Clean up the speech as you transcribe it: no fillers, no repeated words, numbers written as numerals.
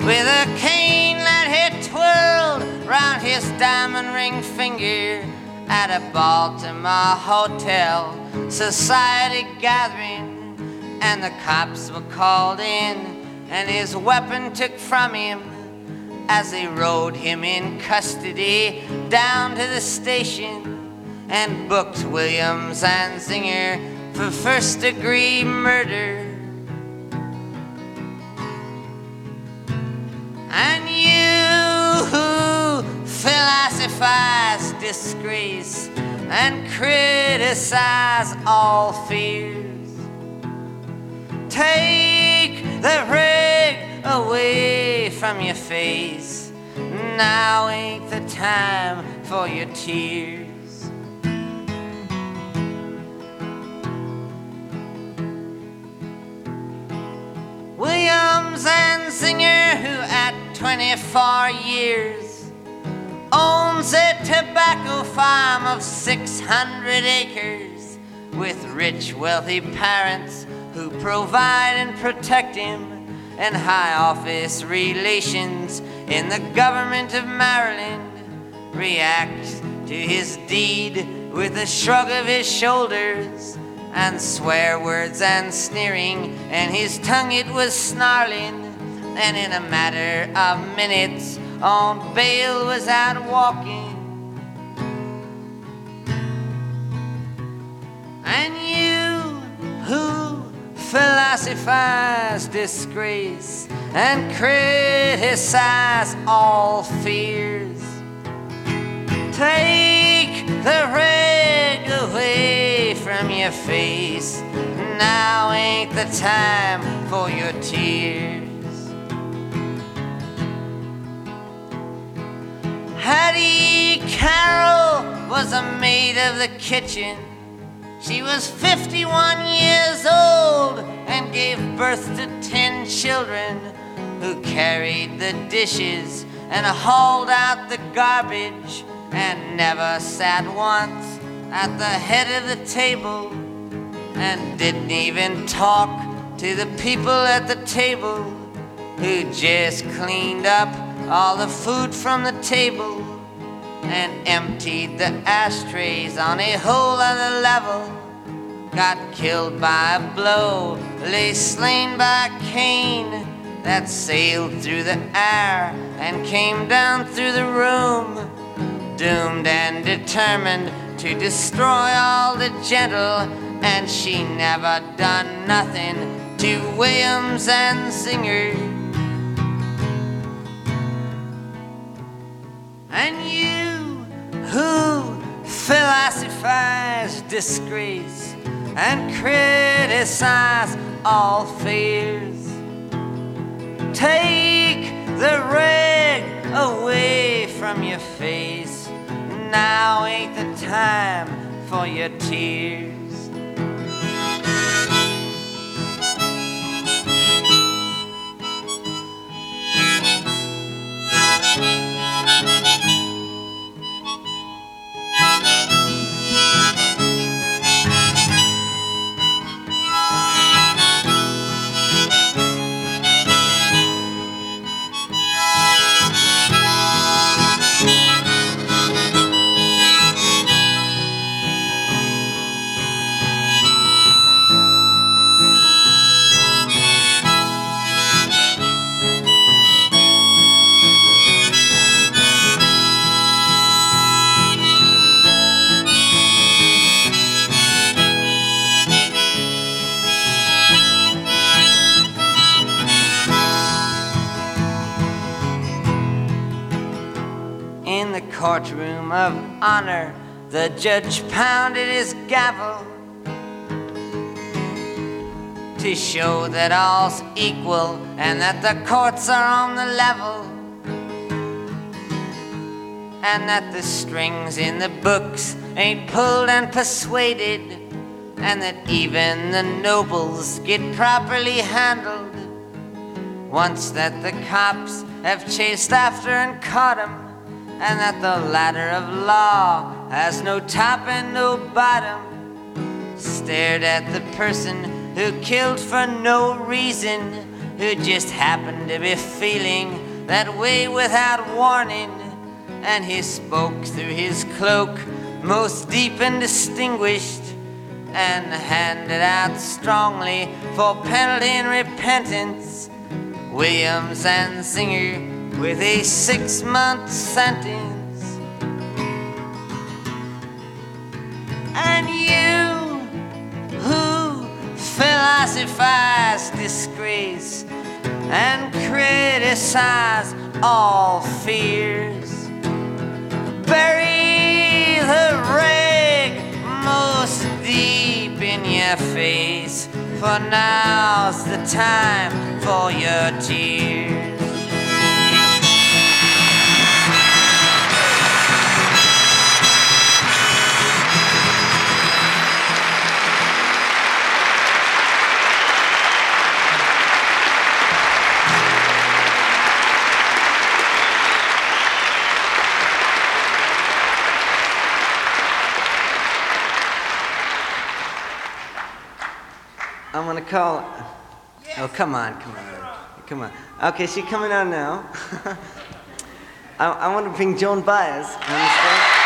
with a cane that he twirled round his diamond ring finger at a Baltimore hotel society gathering. And the cops were called in and his weapon took from him as they rode him in custody down to the station and booked William Zanzinger for first-degree murder. And you who philosophize disgrace and criticize all fears, take the rig away from your face. Now ain't the time for your tears. William Zanzinger, who at 24 years owns a tobacco farm of 600 acres with rich, wealthy parents who provide and protect him, and high office relations in the government of Maryland, reacts to his deed with a shrug of his shoulders and swear words and sneering, and his tongue it was snarling, and in a matter of minutes on bail was out walking. And you who philosophize disgrace and criticize all fears, take the rig away from your face. Now ain't the time for your tears. Hattie Carroll was a maid of the kitchen. She was 51 years old and gave birth to 10 children who carried the dishes and hauled out the garbage and never sat once at the head of the table and didn't even talk to the people at the table who just cleaned up all the food from the table and emptied the ashtrays on a whole other level, got killed by a blow, lay slain by a cane that sailed through the air and came down through the room, doomed and determined to destroy all the gentle, and she never done nothing to William Zanzinger. And you who philosophize disgrace and criticize all fears, take the rig away from your face. Now ain't the time for your tears. Courtroom of honor, the judge pounded his gavel to show that all's equal and that the courts are on the level, and that the strings in the books ain't pulled and persuaded, and that even the nobles get properly handled once that the cops have chased after and caught 'em, and that the ladder of law has no top and no bottom. Stared at the person who killed for no reason, who just happened to be feeling that way without warning, and he spoke through his cloak, most deep and distinguished, and handed out strongly for penalty and repentance Williams and Singer with a 6-month sentence. And you who philosophize disgrace and criticize all fears, bury the rag most deep in your face, for now's the time for your tears. I'm gonna call. Yes. Oh, come on. Okay, she's coming on now. I want to bring Joan Baez on the stage.